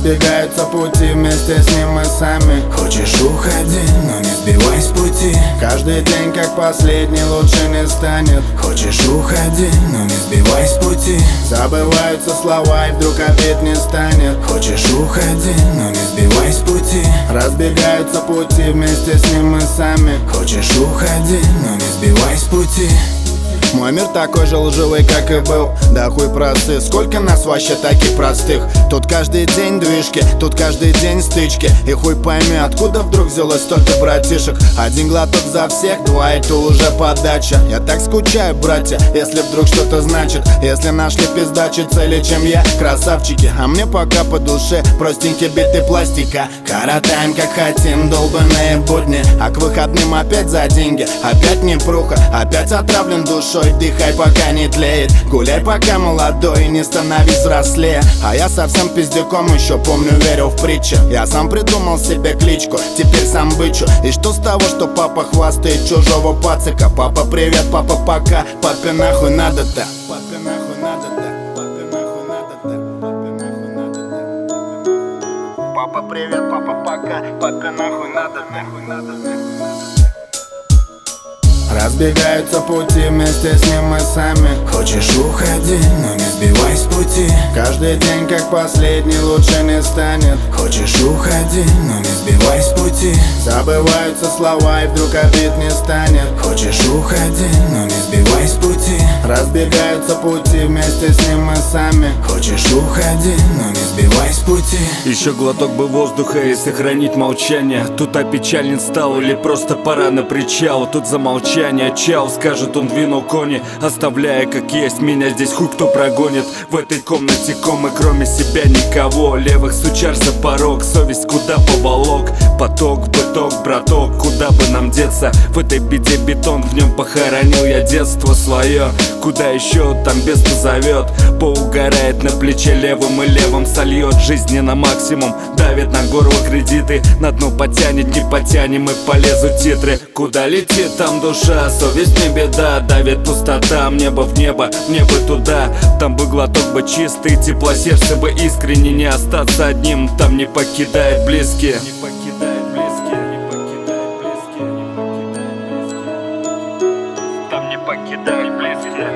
Разбегаются пути, вместе с ним мы сами. Хочешь, уходи, но не сбивай с пути. Каждый день как последний, лучше не станет. Хочешь, уходи, но не сбивай с пути. Забываются слова и вдруг обид не станет. Хочешь, уходи, но не сбивай с пути. Разбегаются пути, вместе с ним мы сами. Хочешь, уходи, но не сбивай с пути. Мой мир такой же лживый, как и был. Да хуй просты, сколько нас вообще таких простых. Тут каждый день движки, тут каждый день стычки. И хуй пойми, откуда вдруг взялось столько братишек. Один глоток за всех, два, и то уже подача. Я так скучаю, братья, если вдруг что-то значит. Если нашли пиздачи цели, чем я, красавчики. А мне пока по душе простенькие биты пластика. Коротаем как хотим, долбаные будни. А к выходным опять за деньги. Опять непруха, опять отравлен душой. Дыхай, пока не тлеет, гуляй, пока молодой, не становись взрослее. А я совсем пиздюком еще помню, верил в притчи. Я сам придумал себе кличку, теперь сам бычу. И что с того, что папа хвастает чужого пацика? Папа привет, папа пока, папе нахуй надо-то. Папе нахуй надо-то, папе нахуй надо-то, папе нахуй надо-то. Папа привет, папа пока, папе нахуй надо-то. Разбегаются пути, вместе с ним мы сами. Хочешь, уходи, но не сбивай с пути. Каждый день как последний, лучше не станет. Хочешь, уходи, но не сбивай с пути. Забываются слова и вдруг обид не станет. Хочешь, уходи, но не сбивай с пути. Разбегаются пути, вместе с ним мы сами. Хочешь, уходи, но не сбивай с пути. Еще глоток бы воздуха и сохранить молчание. Тут опечален стал или просто пора на причал. Тут замолчание. Чал, скажет он, двинул кони, оставляя как есть. Меня здесь хуй кто прогонит. В этой комнате комы, кроме себя никого. Левых сучар за порог, совесть куда поволок. Поток, быток, браток, куда бы нам деться? В этой беде бетон, в нем похоронил я детство свое. Куда еще, там без позовет. Поугарает на плече левым и левым сольет. Жизни на максимум, давит на горло кредиты. На дно потянет, не потянем и полезут титры. Куда летит, там душа. Совесть не беда, давит пустота. Мне бы в небо, мне бы туда. Там бы глоток бы чистый, тепло сердце бы искренне. Не остаться одним, там не покидает близкие. Там не покидает близкие.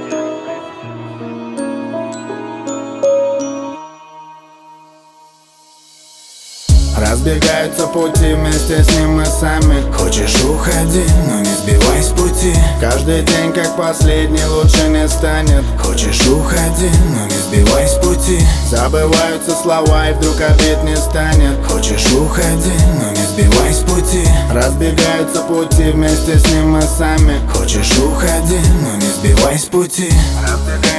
Разбегаются пути, вместе с ним мы сами. Хочешь, уходи, но не сбивай с пути. Каждый день как последний, лучше не станет. Хочешь, уходи, но не сбивай с пути. Забываются слова и вдруг обид не станет. Хочешь, уходи, но не сбивай с пути. Разбегаются пути, вместе с ним мы сами. Хочешь, уходи, но не сбивай с пути.